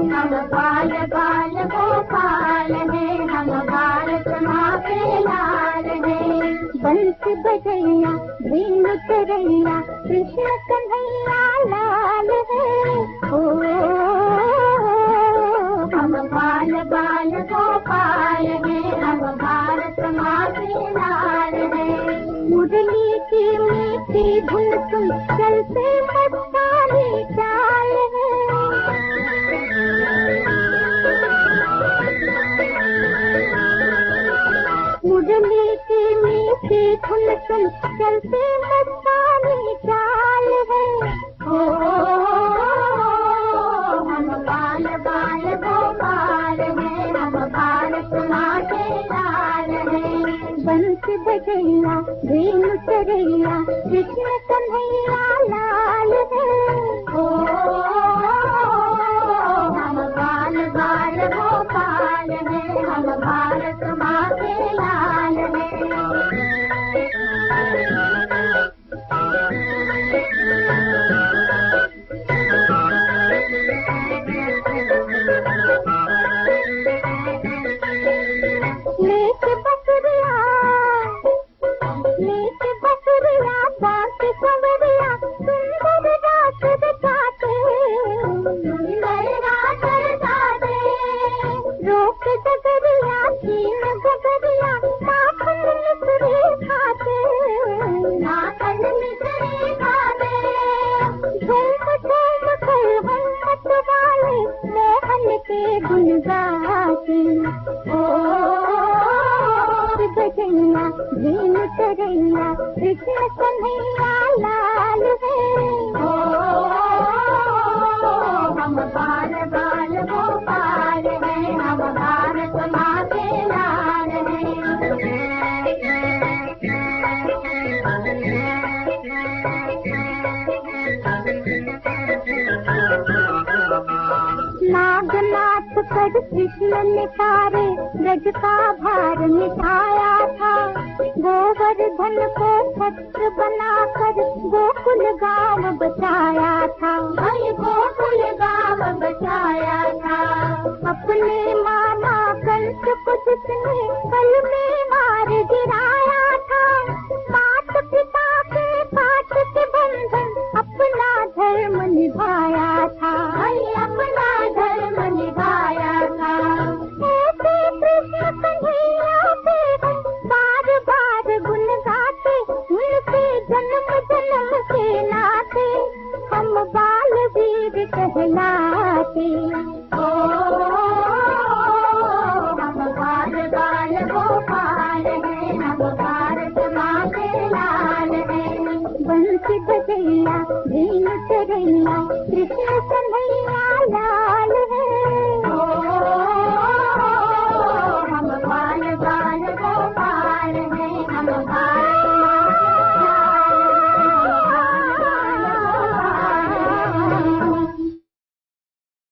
हम बाल बाल गोपाल हैं, हम भारत माँ के लाल हैं। बंसी बजैया बीन तरैया कृष्ण कन्हैया लाल है। हम बाल बाल गोपाल हैं, हम भारत माँ के लाल हैं। मुरली की मीठी धुन सुन चलते मस्तानी चाल है। मुरली की मीठी धुन सुन चलते मस्तानी चाल है। हम बाल बाल गोपाल हैं, हम भारत माँ के लाल हैं। बंसी बजैया बीन तरैया कृष्ण कन्हैया लाल है। हम बाल बाल गोपाल हैं, हम भारत माँ के लाल हैं। लेके बकरिया बांके सवरिया सुंदर रात दिखाते, सुंदर रात दिखाते। रोक डगरिया छीन गगरिया माखन मिश्री खाते, माखन मिश्री खाते। झूम झूम कर हम मतवाले मोहन के गुन गाते। बजैया बीन तरैया कृष्ण कन्हैया लाल है। हम बाल बाल गोपाल हैं, हम भारत माँ के लाल हैं। नागनाथ कर कृष्ण ने तारे ब्रज का भार मिटाया था। गोवर्धन को छत्र बनाकर गोकुल गांव बचाया था। गोकुल गांव बचाया था। अपने मामा कंस को जिसने पल में मार गिराया था। माता पिता के पाठ के बंधन अपना धर्म निभाया था। अपना धर्म निभाया था। ऐसे कृष्ण कन्हैया के हम बार बार गुण गाते, उनसे जन्म जन्म के नाते हम बाल वीर कहलाते।